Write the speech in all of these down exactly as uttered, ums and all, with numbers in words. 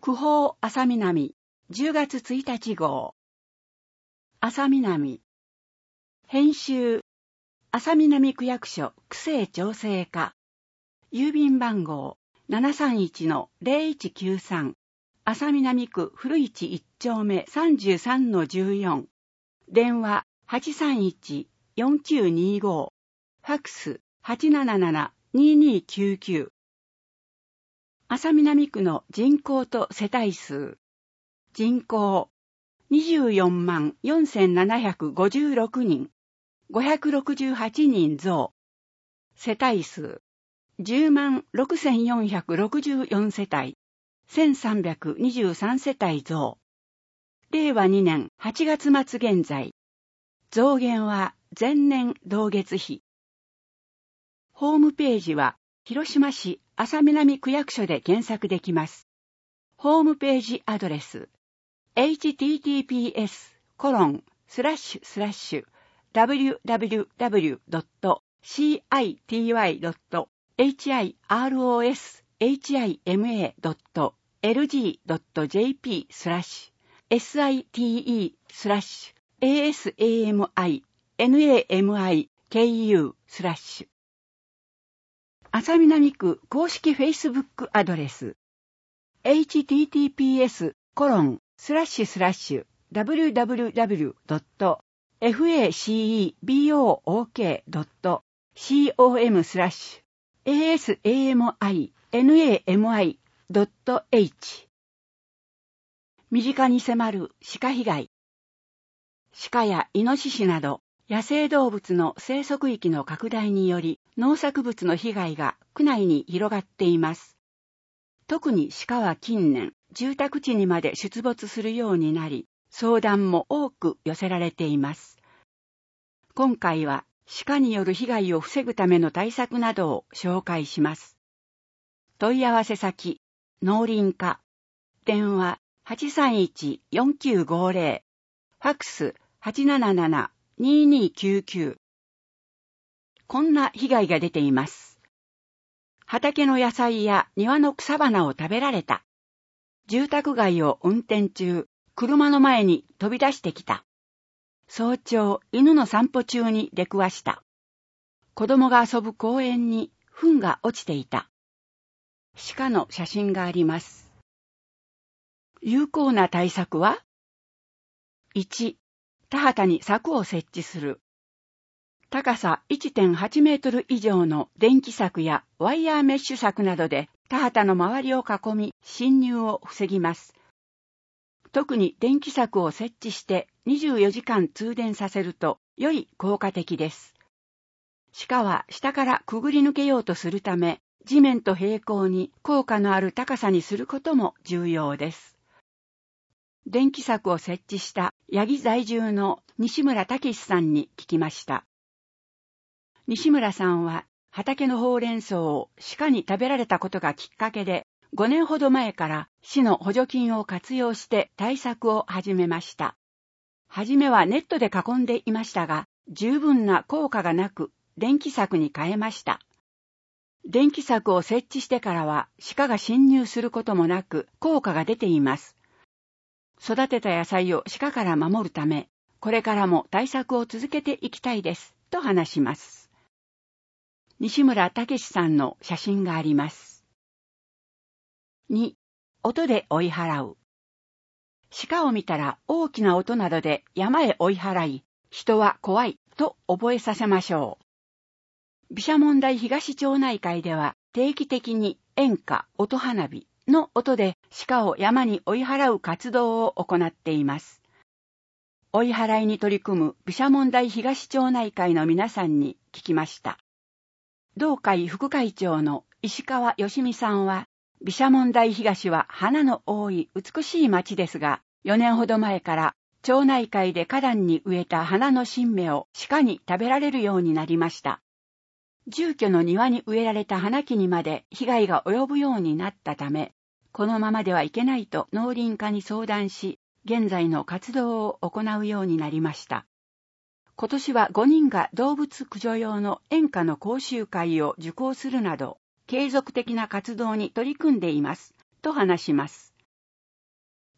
区報朝南じゅうがつついたち号。朝南。編集。朝南区役所区政調整課。郵便番号 ななさんいちのゼロいちきゅうさん。朝南区古市いち丁目 さんじゅうさんのじゅうよん。電話 はちさんいちよんきゅうにご。ファックス はちななななににきゅうきゅう。朝南区の人口と世帯数。人口にじゅうよんまんよんせんななひゃくごじゅうろくにん。ごひゃくろくじゅうはちにん増。世帯数じゅうまんろくせんよんひゃくろくじゅうよん世帯。せんさんびゃくにじゅうさん世帯増。れいわにねんはちがつ末現在。増減は前年同月比。ホームページは広島市朝南区役所で検索できます。ホームページアドレス エイチティーティーピーエスコロンスラッシュスラッシュダブリューダブリューダブリュードットシーアイティーワイドットエイチアイアールオーエスエイチアイエムエードットエルジードットジェーピースラッシュエスアイティーイースラッシュエーエスエーエムアイエヌエーエムアイケーユースラッシュ。朝南区公式フェイスブックアドレス エイチティーティーピーエスコロンスラッシュスラッシュダブリューダブリューダブリュードットファクボードットコムスラッシュエーエスエーエムアイエヌエーエムアイドットエイチ。身近に迫る鹿被害。鹿やイノシシなど野生動物の生息域の拡大により農作物の被害が区内に広がっています。特に鹿は近年住宅地にまで出没するようになり、相談も多く寄せられています。今回は鹿による被害を防ぐための対策などを紹介します。問い合わせ先、農林課。電話 はちさんいちよんきゅうごゼロ。ファックス はちななななににきゅうきゅう。こんな被害が出ています。畑の野菜や庭の草花を食べられた。住宅街を運転中、車の前に飛び出してきた。早朝、犬の散歩中に出くわした。子供が遊ぶ公園に糞が落ちていた。鹿の写真があります。有効な対策は ?いち. 田畑に柵を設置する。高さ いってんはちメートル以上の電気柵やワイヤーメッシュ柵などで田畑の周りを囲み侵入を防ぎます。特に電気柵を設置してにじゅうよじかん通電させるとより効果的です。鹿は下からくぐり抜けようとするため、地面と平行に効果のある高さにすることも重要です。電気柵を設置した八木在住の西村武さんに聞きました。西村さんは畑のほうれん草を鹿に食べられたことがきっかけで、ごねんほど前から市の補助金を活用して対策を始めました。はじめはネットで囲んでいましたが、十分な効果がなく、電気柵に変えました。電気柵を設置してからは鹿が侵入することもなく効果が出ています。育てた野菜を鹿から守るため、これからも対策を続けていきたいです、と話します。西村武さんの写真があります。に. 音で追い払う。鹿を見たら大きな音などで山へ追い払い、人は怖いと覚えさせましょう。毘沙門台東町内会では定期的に演歌、音花火の音で鹿を山に追い払う活動を行っています。追い払いに取り組む毘沙門台東町内会の皆さんに聞きました。同会副会長の石川義美さんは、毘沙門台東は花の多い美しい町ですが、よねんほど前から町内会で花壇に植えた花の新芽を鹿に食べられるようになりました。住居の庭に植えられた花木にまで被害が及ぶようになったため、このままではいけないと農林課に相談し、現在の活動を行うようになりました。今年はごにんが動物駆除用の演歌の講習会を受講するなど、継続的な活動に取り組んでいます、と話します。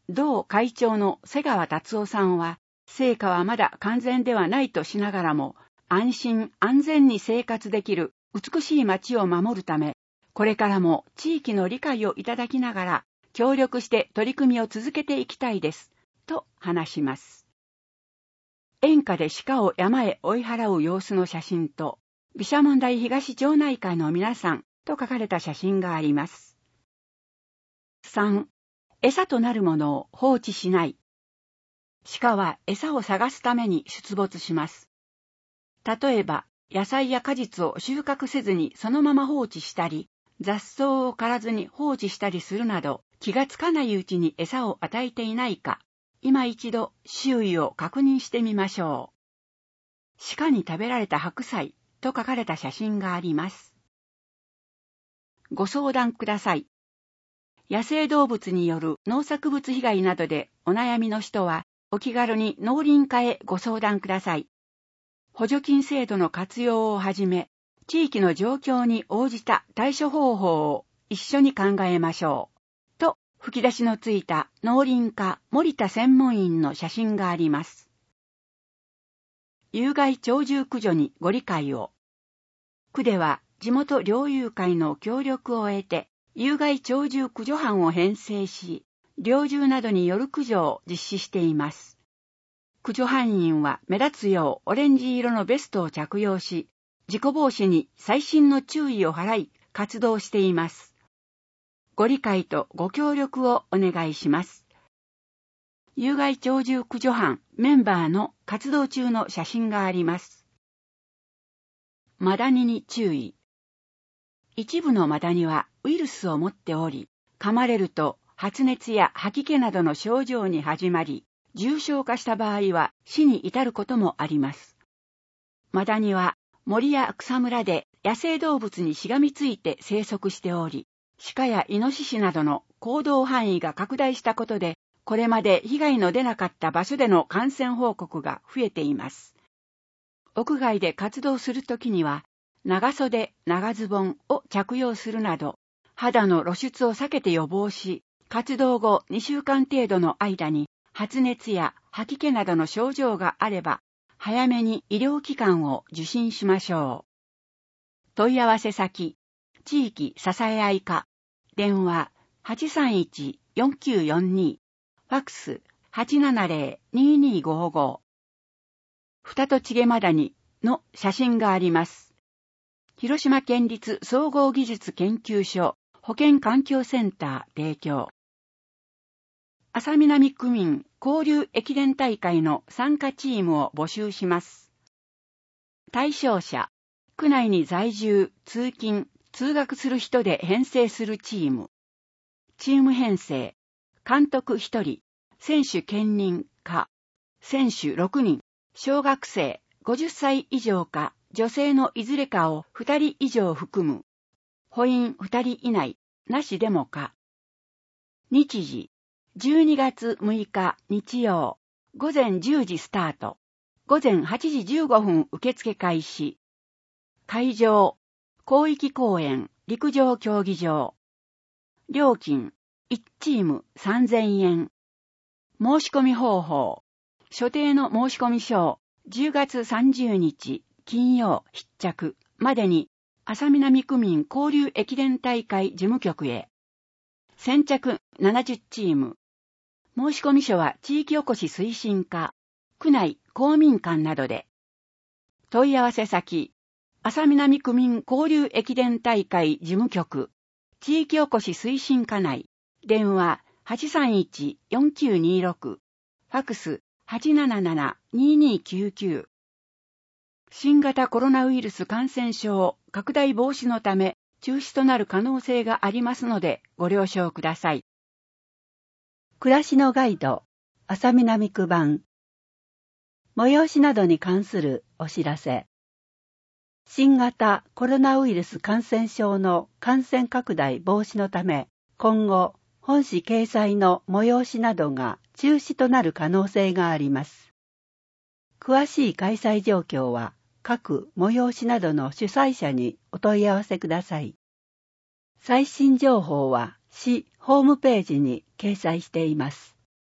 同会長の瀬川達夫さんは、成果はまだ完全ではないとしながらも、安心安全に生活できる美しい町を守るため、これからも地域の理解をいただきながら、協力して取り組みを続けていきたいです、と話します。演歌で鹿を山へ追い払う様子の写真と、毘沙門台東町内会の皆さんと書かれた写真があります。さん. 餌となるものを放置しない。鹿は餌を探すために出没します。例えば、野菜や果実を収穫せずにそのまま放置したり、雑草を刈らずに放置したりするなど、気がつかないうちに餌を与えていないか、今一度周囲を確認してみましょう。鹿に食べられた白菜と書かれた写真があります。ご相談ください。野生動物による農作物被害などでお悩みの人は、お気軽に農林課へご相談ください。補助金制度の活用をはじめ、地域の状況に応じた対処方法を一緒に考えましょう。と、吹き出しのついた農林課森田専門員の写真があります。有害鳥獣駆除にご理解を。区では地元猟友会の協力を得て、有害鳥獣駆除班を編成し、猟銃などによる駆除を実施しています。駆除班員は目立つようオレンジ色のベストを着用し、事故防止に細心の注意を払い活動しています。ご理解とご協力をお願いします。有害鳥獣駆除班メンバーの活動中の写真があります。マダニに注意。一部のマダニはウイルスを持っており、噛まれると発熱や吐き気などの症状に始まり、重症化した場合は死に至ることもあります。マダニは森や草むらで野生動物にしがみついて生息しており、鹿やイノシシなどの行動範囲が拡大したことで、これまで被害の出なかった場所での感染報告が増えています。屋外で活動するときには、長袖、長ズボンを着用するなど、肌の露出を避けて予防し、活動後にしゅうかん程度の間に発熱や吐き気などの症状があれば、早めに医療機関を受診しましょう。問い合わせ先、地域支え合い課、電話 はちさんいち よんきゅうよんに、ファックス はちななぜろ ににごご。ふたとちげマダニの写真があります。広島県立総合技術研究所保健環境センター提供。安佐南区民交流駅伝大会の参加チームを募集します。対象者、区内に在住、通勤、通学する人で編成するチーム。チーム編成、監督ひとり、選手兼任か、選手ろくにん、小学生ごじゅっさい以上か、女性のいずれかをふたり以上含む。補員ふたり以内、なしでもか。日時、じゅうにがつむいか日曜、ごぜんじゅうじスタート。ごぜんはちじじゅうごふん受付開始。会場、広域公園、陸上競技場。料金、いちチームさんぜんえん。申し込み方法、所定の申し込み書をじゅうがつさんじゅうにち金曜必着までに安佐南区民交流駅伝大会事務局へ。先着ななじゅうチーム。申し込み書は地域おこし推進課、区内公民館などで。問い合わせ先、安佐南区民交流駅伝大会事務局、地域おこし推進課内、電話 はちさんいち よんきゅうにろく、ファックス はちなななな ににきゅうきゅう。新型コロナウイルス感染症拡大防止のため中止となる可能性がありますのでご了承ください。暮らしのガイド、安佐南区版。催しなどに関するお知らせ。新型コロナウイルス感染症の感染拡大防止のため、今後、本誌掲載の催しなどが中止となる可能性があります。詳しい開催状況は、各催しなどの主催者にお問い合わせください。最新情報は市ホームページに掲載しています。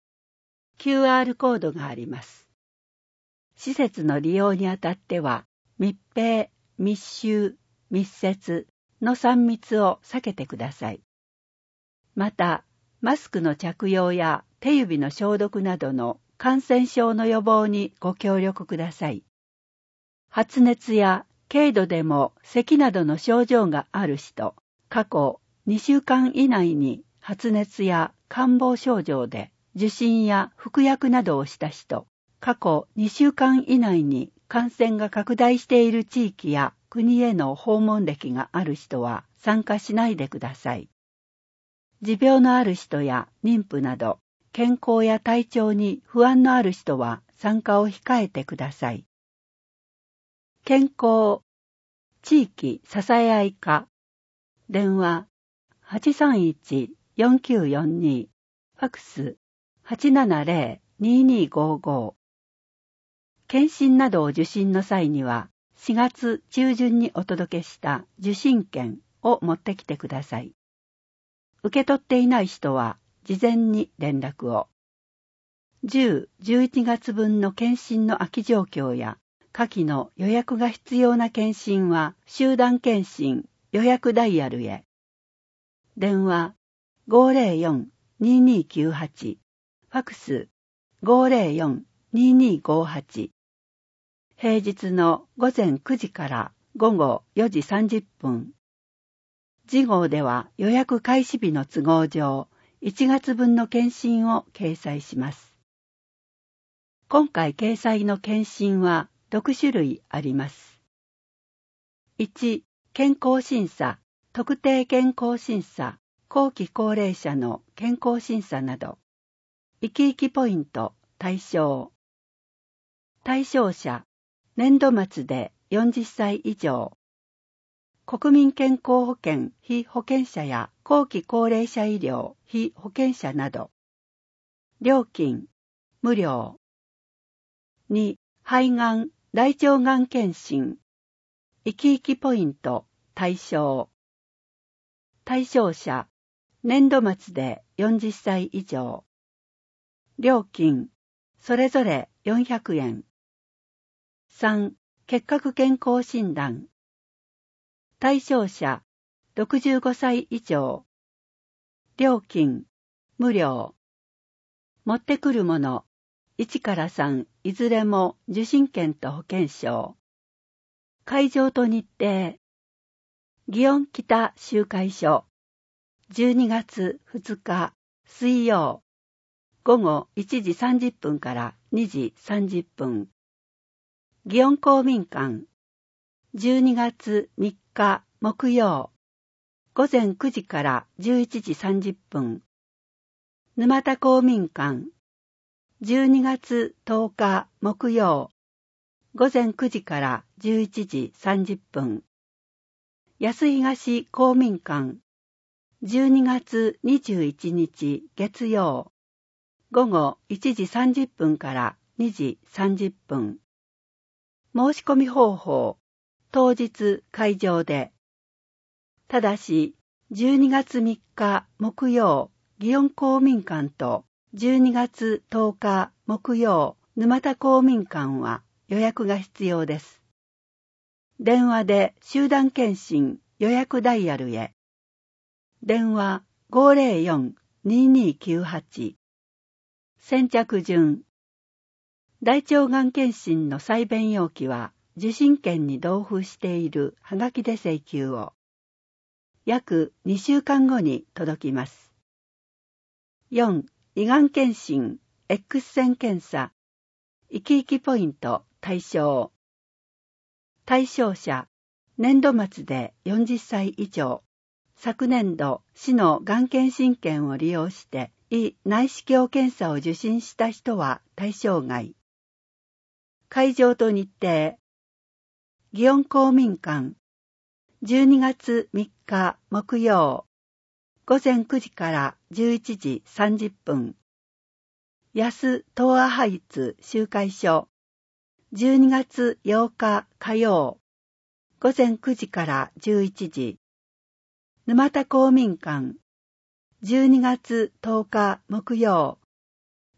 キューアール コードがあります。施設の利用にあたっては、密閉、密集、密接のさん密を避けてください。また、マスクの着用や手指の消毒などの感染症の予防にご協力ください。発熱や軽度でも咳などの症状がある人、過去にしゅうかん以内に発熱や感冒症状で受診や服薬などをした人、過去にしゅうかん以内に感染が拡大している地域や国への訪問歴がある人は参加しないでください。持病のある人や妊婦など、健康や体調に不安のある人は参加を控えてください。健康、地域支え合い課、電話 はちさんいち よんきゅうよんに、ファクス はちななゼロ ににごご。検診などを受診の際には、しがつ中旬にお届けした受診券を持ってきてください。受け取っていない人は事前に連絡を。じゅう、じゅういちがつぶんの検診の空き状況や下記の予約が必要な検診は集団検診予約ダイヤルへ。電話 ごーぜろよん にーにーきゅうはち、ファクス ごーぜろよん にーにーごはち。平日の午前くじから午後よじさんじゅっぷん。次号では予約開始日の都合上、いちがつぶんの検診を掲載します。今回掲載の検診はろくしゅるいあります。いち、健康審査、特定健康審査、後期高齢者の健康審査など、生き生きポイント対象。対象者、年度末でよんじゅっさい以上。国民健康保険被保険者や後期高齢者医療被保険者など。料金、無料。に、肺がん、大腸がん検診。生き生きポイント、対象。対象者、年度末でよんじゅっさい以上。料金、それぞれよんひゃくえん。さん、結核健康診断。対象者、ろくじゅうごさい以上。料金、無料。持ってくるもの、いちからさん、いずれも受診券と保険証。会場と日程。祇園北集会所。じゅうにがつふつか、水曜。午後いちじさんじゅっぷんからにじさんじゅっぷん。祇園公民館。じゅうにがつみっか木曜。午前くじからじゅういちじさんじゅっぷん。沼田公民館。じゅうにがつとおか木曜。午前くじからじゅういちじさんじゅっぷん。安東公民館。じゅうにがつにじゅういちにち月曜。午後いちじさんじゅっぷんからにじさんじゅっぷん。申し込み方法。当日会場で。ただし、じゅうにがつみっか木曜、祇園公民館とじゅうにがつとおか木曜、沼田公民館は予約が必要です。電話で集団検診予約ダイヤルへ。電話 ごーぜろよん にーにーきゅうはち。先着順。大腸がん検診の採便要記は受診券に同封しているはがきで請求を。約にしゅうかんごに届きます。よん、胃がん検診、X 線検査、生き生きポイント対象。対象者、年度末でよんじゅっさい以上。昨年度、市のがん検診券を利用して、胃内視鏡検査を受診した人は対象外。会場と日程。祇園公民館。じゅうにがつみっか木曜。午前くじからじゅういちじさんじゅっぷん。安東亜ハイツ集会所。じゅうにがつようか火曜。午前くじからじゅういちじ。沼田公民館。じゅうにがつとおか木曜。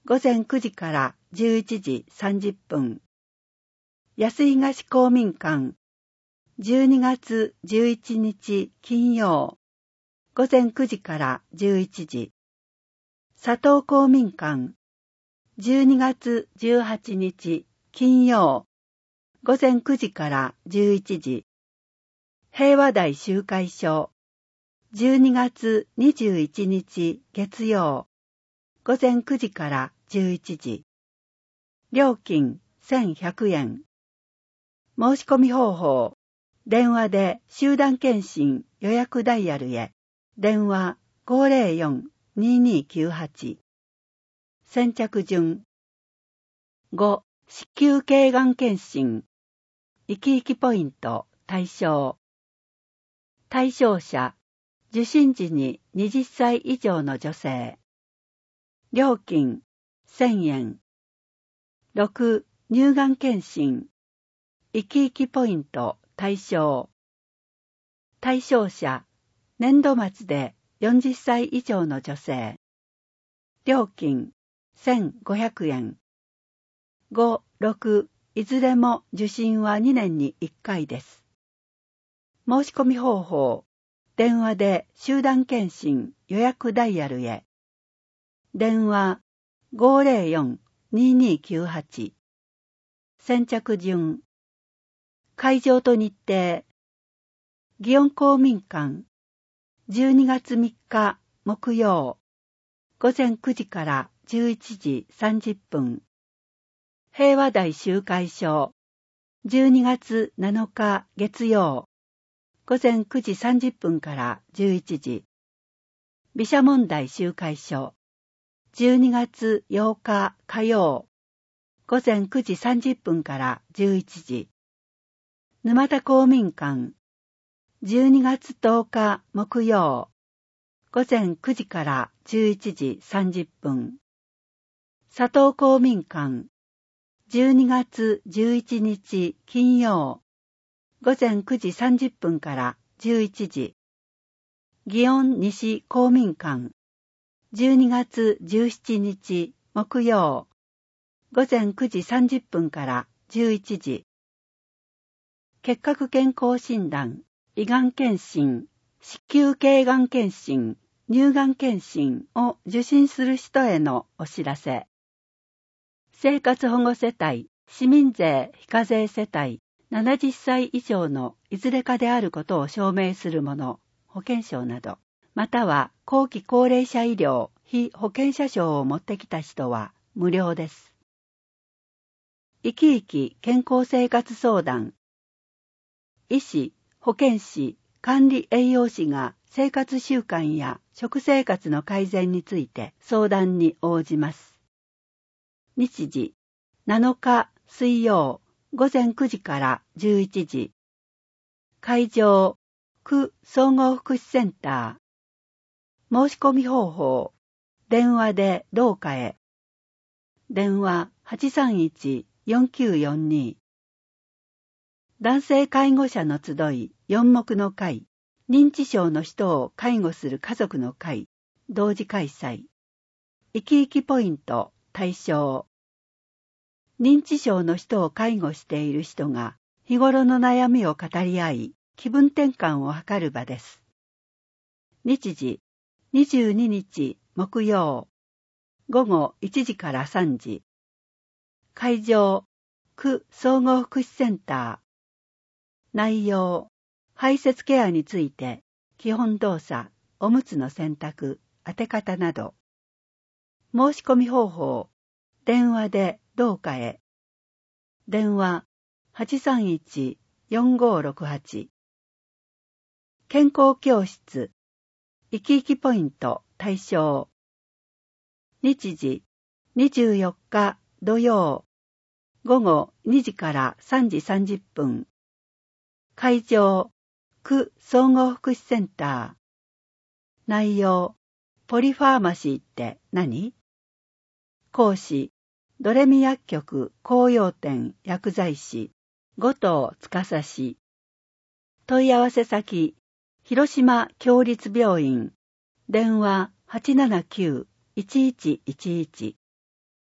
午前くじからじゅういちじさんじゅっぷん。安東公民館、じゅうにがつじゅういちにち金曜、午前くじからじゅういちじ。佐藤公民館、じゅうにがつじゅうはちにち金曜、午前くじからじゅういちじ。平和台集会所、じゅうにがつにじゅういちにち月曜、午前くじからじゅういちじ。料金せんひゃくえん。申し込み方法、電話で集団検診予約ダイヤルへ、電話 ごーぜろよん にーにーきゅうはち。先着順。ご、子宮頸がん検診。生き生きポイント対象。対象者、受診時にはたち以上の女性。料金せんえん。ろく、乳がん検診。生き生きポイント対象。対象者、年度末でよんじゅっさい以上の女性。料金せんごひゃくえん。ご、ろく、いずれも受診はにねんにいっかいです。申し込み方法、電話で集団検診予約ダイヤルへ。電話 ごーぜろよん にーにーきゅうはち。先着順。会場と日程。祇園公民館、じゅうにがつみっか木曜、午前くじからじゅういちじさんじゅっぷん。平和台集会所、じゅうにがつなのか月曜、午前くじさんじゅっぷんからじゅういちじ。毘沙門台集会所、じゅうにがつようか火曜、午前くじさんじゅっぷんからじゅういちじ。沼田公民館、じゅうにがつとおか木曜、午前くじからじゅういちじさんじゅっぷん。佐藤公民館、じゅうにがつじゅういちにち金曜、午前くじさんじゅっぷんからじゅういちじ。祇園西公民館、じゅうにがつじゅうしちにち木曜、午前くじさんじゅっぷんからじゅういちじ。結核健康診断、胃がん検診、子宮頸がん検診、乳がん検診を受診する人へのお知らせ。生活保護世帯、市民税非課税世帯、ななじゅっさい以上のいずれかであることを証明するもの、保険証など、または後期高齢者医療非保険者証を持ってきた人は無料です。生き生き健康生活相談。医師、保健師、管理栄養士が生活習慣や食生活の改善について相談に応じます。日時、なのか水曜、午前くじからじゅういちじ。会場、区総合福祉センター。申し込み方法、電話で廊下へ。電話 はちさんいち よんきゅうよんに。男性介護者の集いよん目の会、認知症の人を介護する家族の会、同時開催。生き生きポイント対象。認知症の人を介護している人が日頃の悩みを語り合い、気分転換を図る場です。日時、にじゅうににち木曜、午後いちじからさんじ。会場、区総合福祉センター。内容、排泄ケアについて、基本動作、おむつの選択、当て方など。申し込み方法、電話で廊下へ。電話 はちさんいち よんごろくはち。健康教室、生き生きポイント対象。日時、にじゅうよっか土曜、午後にじからさんじさんじゅっぷん。会場、区総合福祉センター。内容、ポリファーマシーって何？講師、ドレミ薬局紅葉店薬剤師、後藤司氏。問い合わせ先、広島協立病院。電話 はちななきゅう いちいちいちいち。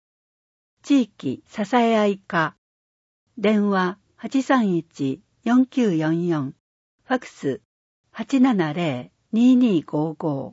地域支え合い課、電話 はちさんいち よんきゅうよんよん、ファクス はちななゼロ ににごご。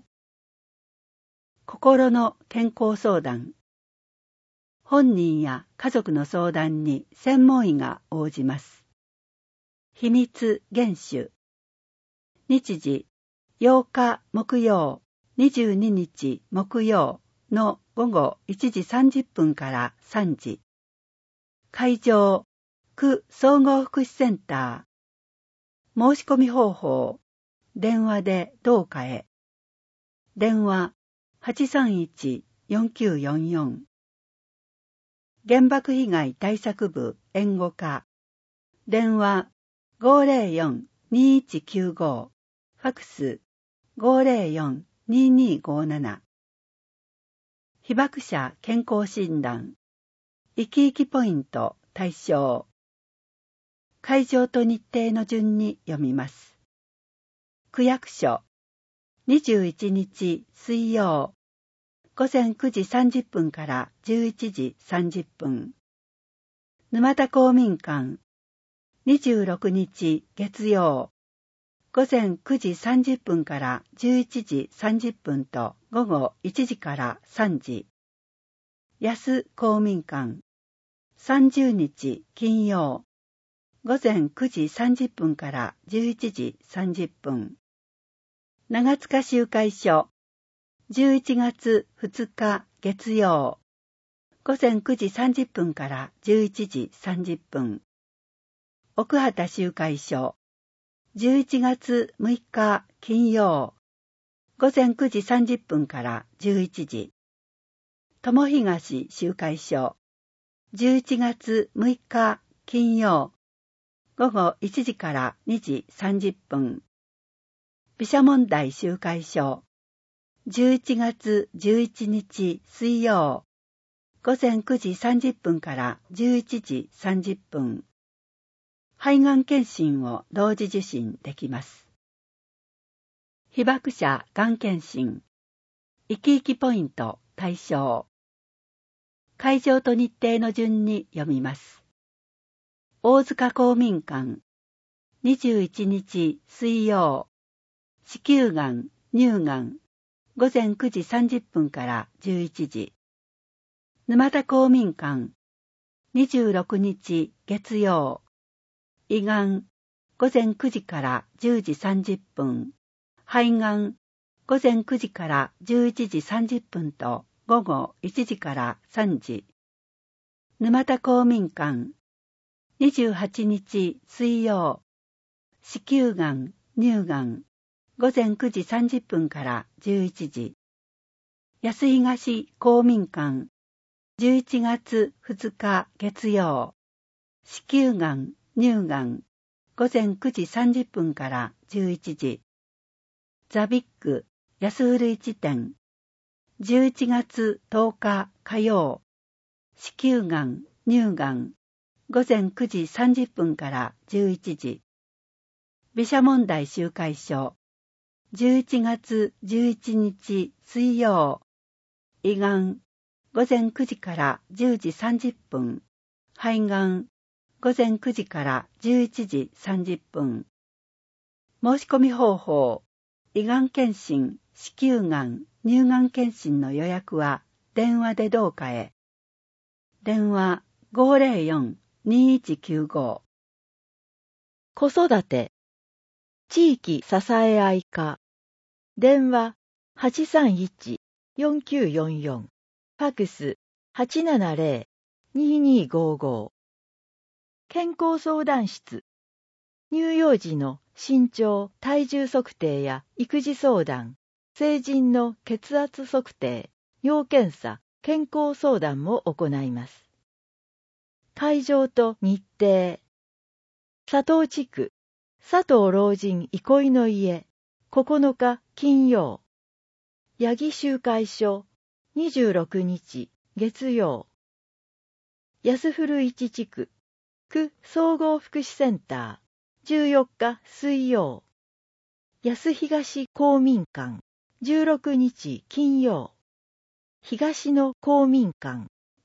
心の健康相談。本人や家族の相談に専門医が応じます。秘密厳守。日時ようか木曜、にじゅうににち木曜の午後いちじさんじゅっぷんからさんじ。会場区総合福祉センター。申し込み方法。電話でどうかへ。電話はちさんいち よんきゅうよんよん。原爆被害対策部援護課。電話ごーぜろよん にいちきゅうご。ファクスごーぜろよん ににごなな。被爆者健康診断。生き生きポイント対象。会場と日程の順に読みます。区役所にじゅういちにち水曜午前くじさんじゅっぷんからじゅういちじさんじゅっぷん。沼田公民館にじゅうろくにち月曜午前くじさんじゅっぷんからじゅういちじさんじゅっぷんと午後いちじからさんじ。安公民館さんじゅうにち金曜午前くじさんじゅっぷんからじゅういちじさんじゅっぷん。長塚集会所じゅういちがつふつか月曜午前くじさんじゅっぷんからじゅういちじさんじゅっぷん。奥畑集会所じゅういちがつむいか金曜午前くじさんじゅっぷんからじゅういちじ。友東集会所じゅういちがつむいか金曜午後いちじからにじさんじゅっぷん。毘沙門台集会所じゅういちがつじゅういちにち水曜午前くじさんじゅっぷんからじゅういちじさんじゅっぷん。肺がん検診を同時受診できます。被爆者がん検診。生き生きポイント対象。会場と日程の順に読みます。大塚公民館にじゅういちにち水曜子宮がん、乳がん午前くじさんじゅっぷんからじゅういちじ。沼田公民館にじゅうろくにち月曜胃がん午前くじからじゅうじさんじゅっぷん。肺がん午前くじからじゅういちじさんじゅっぷんと午後いちじからさんじ。沼田公民館にじゅうはちにち水曜子宮がん、乳がん午前くじさんじゅっぷんからじゅういちじ。安東公民館じゅういちがつふつか月曜子宮がん、乳がん午前くじさんじゅっぷんからじゅういちじ。ザビッグ安古市店じゅういちがつとおか火曜子宮がん、乳がん午前くじさんじゅっぷんからじゅういちじ。毘沙門台集会所じゅういちがつじゅういちにち水曜胃がん午前くじからじゅうじさんじゅっぷん。肺がん午前くじからじゅういちじさんじゅっぷん。申し込み方法。胃がん検診、子宮がん、乳がん検診の予約は電話でどうかへ。電話ごーぜろよん にいちきゅうご。 子育て地域支え合い課。電話はちさんいち よんきゅうよんよん。ファクスはちななゼロ ににごご。健康相談室。乳幼児の身長・体重測定や育児相談、成人の血圧測定、尿検査、健康相談も行います。会場と日程。佐藤地区、佐藤老人憩いの家、ここのか金曜。八木集会所、にじゅうろくにち月曜。安古市地区、区総合福祉センター、じゅうよっか水曜。安東公民館、じゅうろくにち金曜。東の公民館、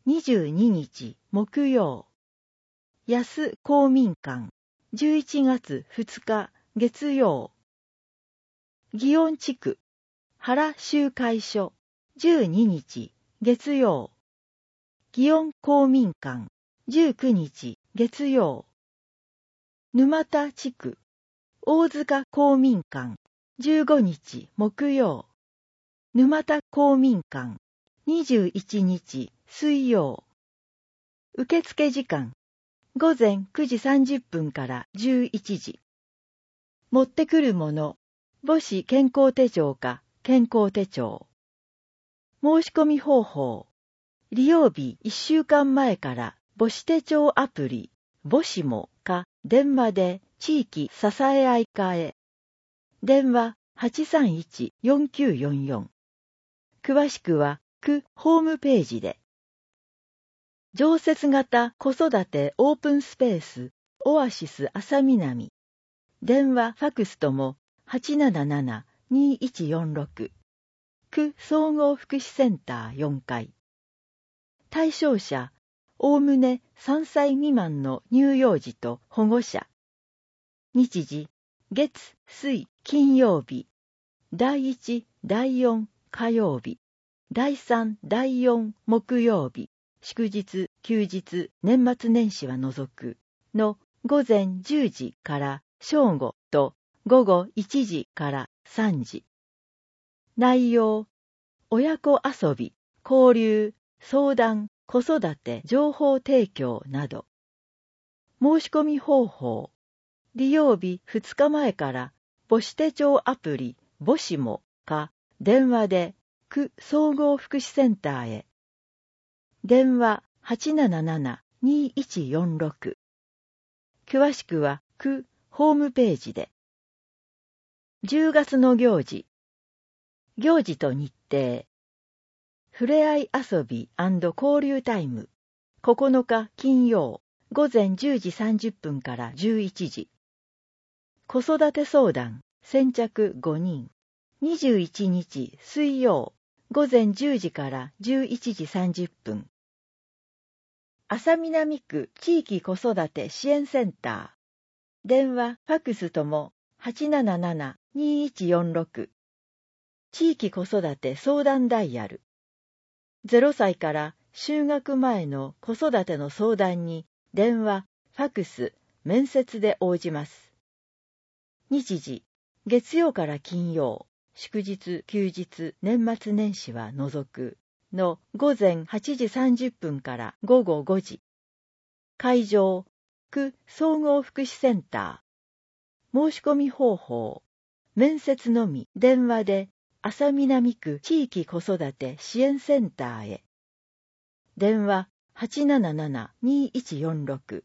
にじゅうににち木曜。安公民館じゅういちがつふつか月曜。祇園地区原集会所じゅうににち月曜。祇園公民館じゅうくにち月曜。沼田地区大塚公民館じゅうごにち木曜。沼田公民館にじゅういちにち水曜。受付時間ごぜんくじさんじゅっぷんからじゅういちじ。持ってくるもの、母子健康手帳か健康手帳。申し込み方法。利用日いっしゅうかんまえから母子手帳アプリ、母子もか電話で地域支え合い課へ。電話 はちさんいちよんきゅうよんよん。詳しくは区ホームページで。常設型子育てオープンスペースオアシス朝南。電話ファクスともはちなななな にいちよんろく。区総合福祉センターよんかい。対象者、おおむねさんさい未満の乳幼児と保護者。日時、月、水、金曜日。だいいち、だいよん、火曜日。だいさん、だいよん、木曜日。祝日、休日、年末年始は除く。のごぜんじゅうじから正午とごごいちじからさんじ。内容、親子遊び、交流、相談、子育て情報提供など。申し込み方法。利用日ふつかまえから母子手帳アプリ母子もか電話で区総合福祉センターへ。電話 はちなななな にいちよんろく。詳しくは区ホームページで。じゅうがつの行事。行事と日程。ふれあい遊び&交流タイム。ここのか金曜、ごぜんじゅうじさんじゅっぷんからじゅういちじ。子育て相談、先着ごにん。にじゅういちにち水曜、ごぜんじゅうじからじゅういちじさんじゅっぷん。朝南区地域子育て支援センター。電話、ファクスともはちなななな にいちよんろく。地域子育て相談ダイヤル。ゼロさいから就学前の子育ての相談に電話、ファクス、面接で応じます。日時、月曜から金曜、祝日、休日、年末年始は除くのごぜんはちじさんじゅっぷんからごごごじ。会場、区総合福祉センター。申し込み方法、面接のみ電話で朝南区地域子育て支援センターへ。電話 はちなななな にいちよんろく。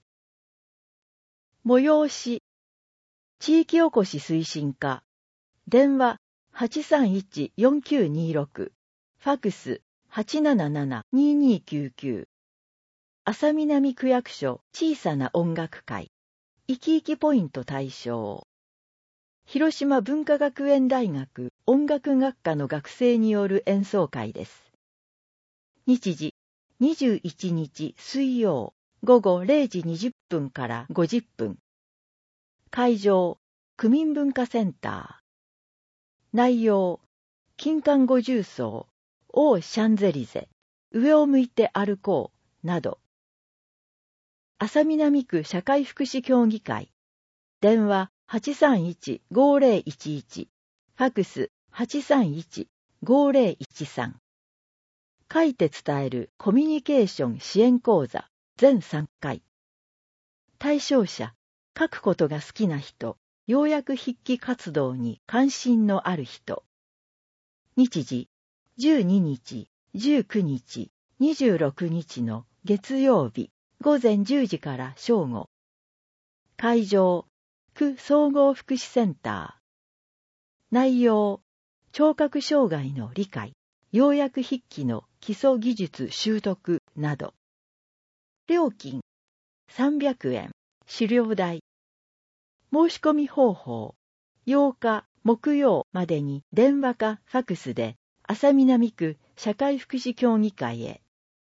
催し、地域おこし推進課。電話 はちさんいちよんきゅうにろく。ファクス はちなななな ににきゅうきゅう。朝南区役所小さな音楽会。いきいきポイント対象。広島文化学園大学音楽学科の学生による演奏会です。日時、にじゅういちにち水曜、ごごれいじにじゅっぷんからごじゅっぷん。会場、区民文化センター。内容、金環五重奏、オーシャンゼリゼ、上を向いて歩こう、など。朝南区社会福祉協議会。電話 はちさんいちごぜろいちいち。ファクス はちさんいちごぜろいちさん。書いて伝えるコミュニケーション支援講座全さんかい。対象者、書くことが好きな人、要約筆記活動に関心のある人。日時、じゅうににち、じゅうくにち、にじゅうろくにちの月曜日、ごぜんじゅうじから正午。会場、区総合福祉センター。内容、聴覚障害の理解、要約筆記の基礎技術習得など。料金、さんびゃくえん、資料代。申し込み方法、ようか木曜までに電話かファクスで朝南区社会福祉協議会へ。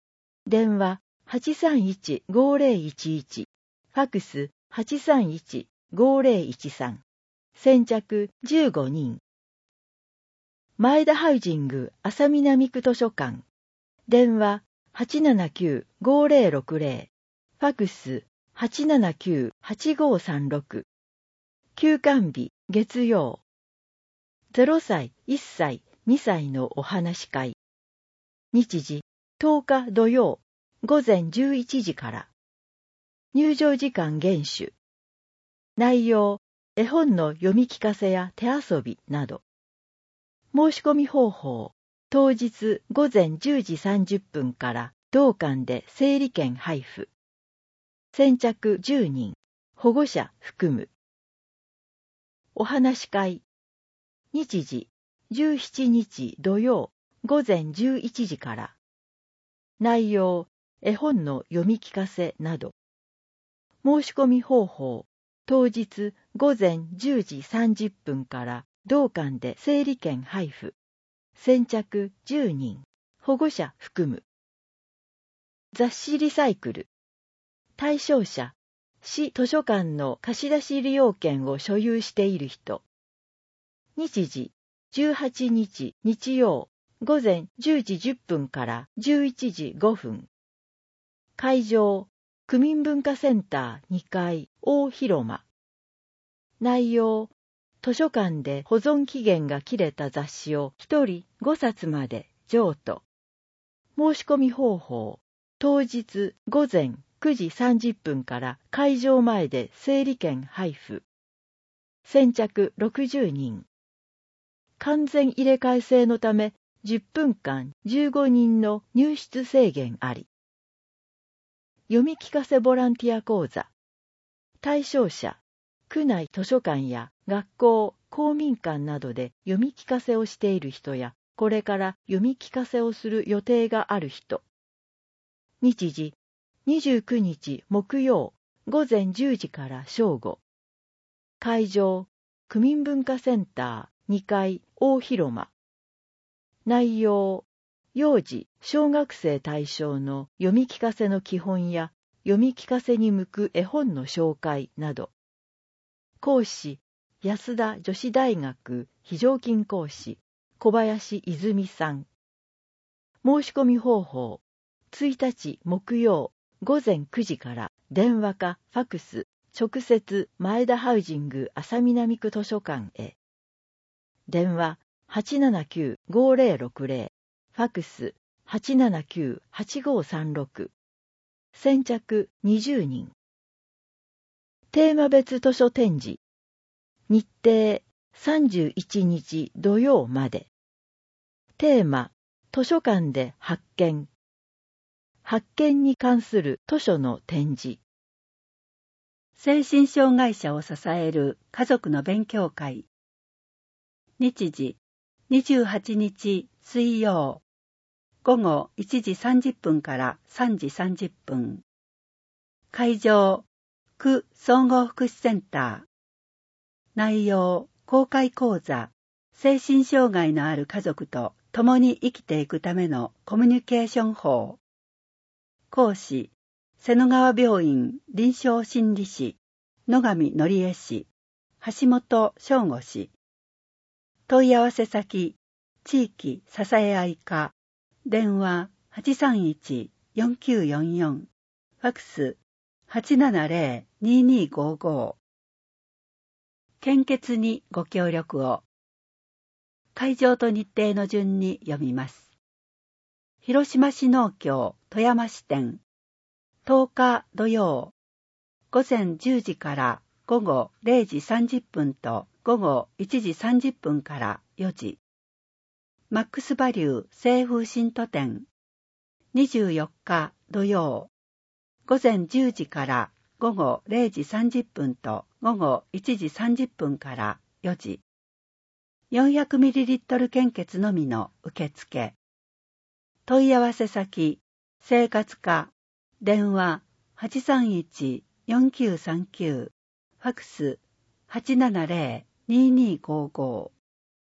電話 はちさんいち ごぜろいちいち、ファクス はちさんいち ごぜろいちさん、先着じゅうごにん。前田ハウジング安佐南区図書館、電話 はちななきゅう ごぜろろくぜろ、ファクス はちななきゅう はちごさんろく、休館日月曜、ゼロさい、いっさい、にさいのお話し会、日時とおか土曜、午前じゅういちじから、入場時間厳守、内容、絵本の読み聞かせや手遊びなど、申し込み方法、当日午前じゅうじさんじゅっぷんから同館で整理券配布。先着じゅうにん、保護者含む。お話し会、日時じゅうしちにち土曜午前じゅういちじから。内容、絵本の読み聞かせなど。申し込み方法、当日午前じゅうじさんじゅっぷんから同館で整理券配布。先着じゅうにん、保護者含む。雑誌リサイクル。対象者、市図書館の貸し出し利用券を所有している人。日時、じゅうはちにち日曜、午前じゅうじじゅっぷんからじゅういちじごふん。会場、区民文化センターにかい大広間。内容、図書館で保存期限が切れた雑誌をひとりごさつまで譲渡。申し込み方法、当日午前くじさんじゅっぷんから会場前で整理券配布。先着ろくじゅうにん。完全入れ替え制のためじゅっぷんかんじゅうごにんの入室制限あり。読み聞かせボランティア講座。対象者、区内図書館や学校、公民館などで読み聞かせをしている人や、これから読み聞かせをする予定がある人。日時、にじゅうくにち木曜、午前じゅうじから正午。会場、区民文化センターにかい大広間。内容、幼児、小学生対象の読み聞かせの基本や、読み聞かせに向く絵本の紹介など。講師、安田女子大学非常勤講師、小林泉さん。申し込み方法、ついたち木曜午前くじから電話かファクス、直接前田ハウジング安佐南区図書館へ。電話 はちななきゅう ごぜろろくぜろ、ファクス はちななきゅう はちごさんろく。先着にじゅうにん。テーマ別図書展示。日程さんじゅういちにち土曜まで。テーマ、図書館で発見。発見に関する図書の展示。 精神障害者を支える家族の勉強会。日時、にじゅうはちにち水曜、午後いちじさんじゅっぷんからさんじさんじゅっぷん。会場、区総合福祉センター。内容、公開講座、精神障害のある家族と共に生きていくためのコミュニケーション法。講師、瀬野川病院臨床心理士、野上則恵氏、橋本翔吾氏。問い合わせ先、地域支え合い課、電話 はちさんいち よんきゅうよんよん、ファクス はちななぜろ ににごご。献血にご協力を。会場と日程の順に読みます。広島市農協富山支店、とおか土曜、午前じゅうじから午後れいじさんじゅっぷんと午後いちじさんじゅっぷんからよじ。マックスバリュー清風新都店、にじゅうよっか土曜、午前じゅうじから午後れいじさんじゅっぷんと午後いちじさんじゅっぷんからよじ。よんひゃくミリリットル 献血のみの受付。問い合わせ先、生活課、電話 はちさんいち よんきゅうさんきゅう、ファクス はちななぜろ ににごご。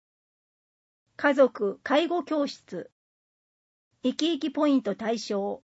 家族介護教室。生き生きポイント対象。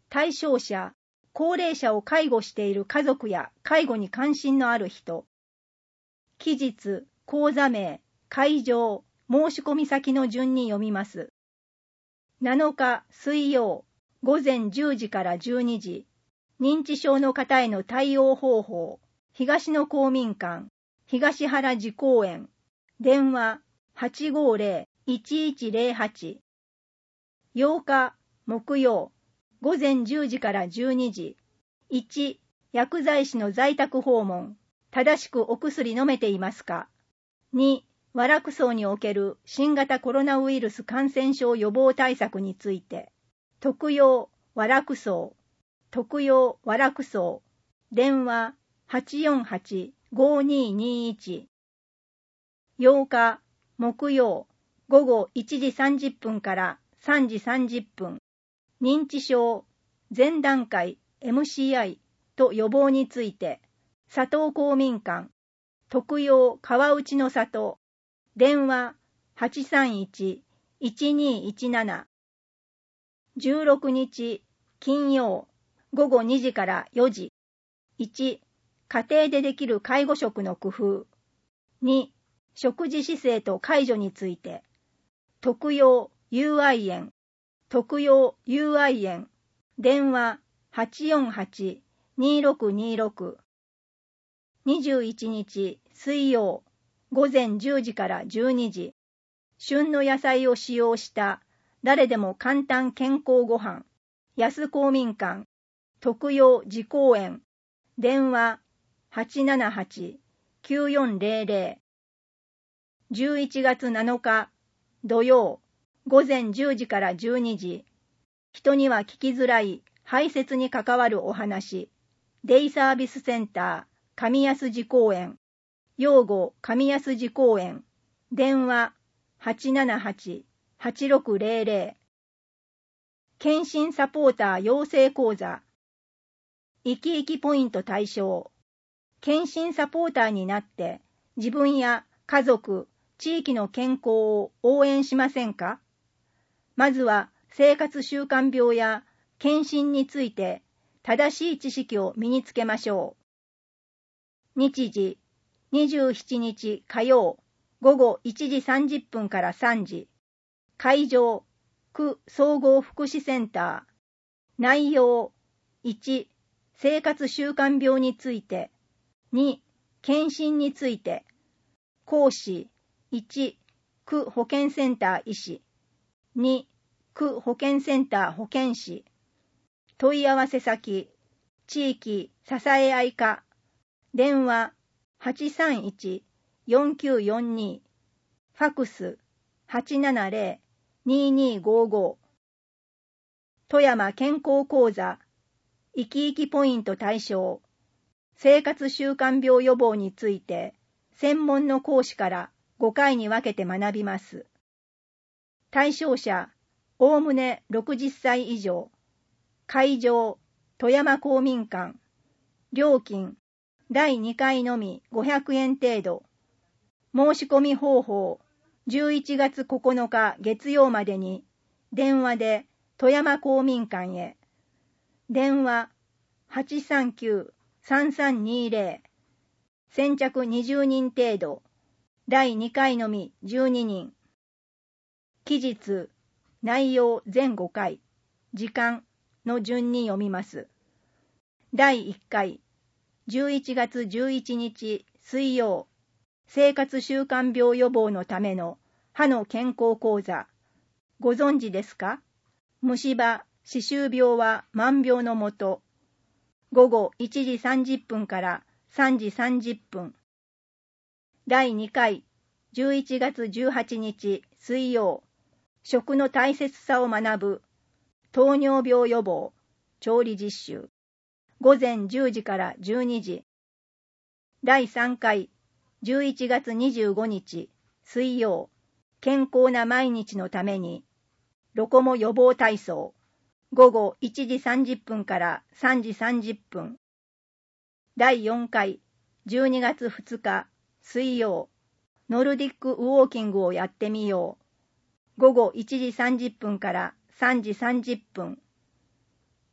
対象者、高齢者を介護している家族や介護に関心のある人。期日、口座名、会場、申し込み先の順に読みます。なのか水曜、ごぜんじゅうじからじゅうにじ、認知症の方への対応方法、東野公民館、東原寺公園、電話 はちごーぜろ いちいちぜろはち。ようか木曜、ごぜんじゅうじからじゅうにじ、いち、薬剤師の在宅訪問、正しくお薬飲めていますか？に、和楽荘における新型コロナウイルス感染症予防対策について、特養和楽荘、特養和楽荘、電話 はちよんはち ごにーにーいち。ようか木曜、午後いちじさんじゅっぷんからさんじさんじゅっぷん、認知症前段階 エムシーアイ と予防について、佐藤公民館、特養川内の里、電話 はちさんいち いちにーいちなな。じゅうろくにち金曜、午後にじからよじ。いち、家庭でできる介護食の工夫。に、食事姿勢と介助について、特養友愛園、特養友愛園、電話 はちよんはち にーろくにーろく。にじゅういちにち水曜、ごぜんじゅうじからじゅうにじ、旬の野菜を使用した誰でも簡単健康ごはん、安公民館、特養寺公園、電話 はちななはち きゅうよんぜろぜろ。じゅういちがつなのか土曜、ごぜんじゅうじからじゅうにじ、人には聞きづらい排泄に関わるお話、デイサービスセンター上安寺公園、養護上安寺公園、電話 はちななはち はちろくぜろぜろ。検診サポーター養成講座、生き生きポイント対象。検診サポーターになって自分や家族、地域の健康を応援しませんか？まずは生活習慣病や検診について正しい知識を身につけましょう。日時、にじゅうしちにち火曜、午後いちじさんじゅっぷんからさんじ。会場、区総合福祉センター。内容、いち、生活習慣病について。に、検診について。講師、いち、区保健センター医師。に、区保健センター保健師。問い合わせ先、地域支え合い課。電話 はちさんいち よんきゅうよんに。ファクス はちななぜろ にーにーごーごー。富山健康講座、生き生きポイント対象。生活習慣病予防について、専門の講師からごかいに分けて学びます。対象者、おおむねろくじゅっさい以上。会場、富山公民館。料金、だいにかいのみごひゃくえん程度。申し込み方法、じゅういちがつここのか月曜までに、電話で富山公民館へ。電話 はちさんきゅう さんさんにーぜろ。先着にじゅうにん程度。だいにかいのみじゅうににん。期日、内容全ごかい、時間の順に読みます。だいいっかい、じゅういちがつじゅういちにち水曜、生活習慣病予防のための歯の健康講座。ご存知ですか？虫歯、歯周病は万病のもと。午後いちじさんじゅっぷんからさんじさんじゅっぷん。だいにかい、じゅういちがつじゅうはちにち水曜、食の大切さを学ぶ。糖尿病予防、調理実習。ごぜんじゅうじからじゅうにじ。だいさんかい、じゅういちがつにじゅうごにち水曜、健康な毎日のために。ロコモ予防体操。午後いちじさんじゅっぷんからさんじさんじゅっぷん。だいよんかい、じゅうにがつふつか水曜、ノルディックウォーキングをやってみよう。午後いちじさんじゅっぷんからさんじさんじゅっぷん。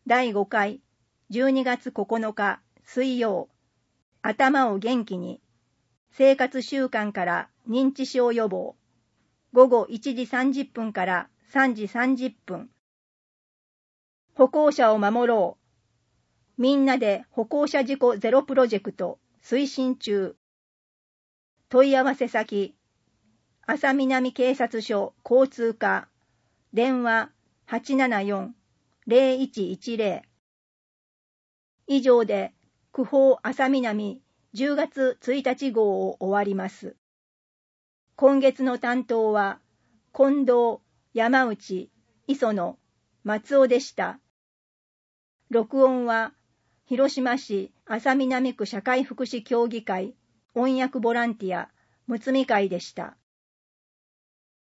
だいごかい、じゅうにがつここのか水曜、頭を元気に、生活習慣から認知症予防、ごごいちじさんじゅっぷんからさんじさんじゅっぷん。歩行者を守ろう。みんなで歩行者事故ゼロプロジェクト推進中。問い合わせ先、安佐南警察署交通課、電話 はちななよん ゼロいちいちゼロ。以上で、区報安佐南じゅうがつついたち号を終わります。今月の担当は、近藤、山内、磯野、松尾でした。録音は、広島市安佐南区社会福祉協議会、音訳ボランティア、むつみ会でした。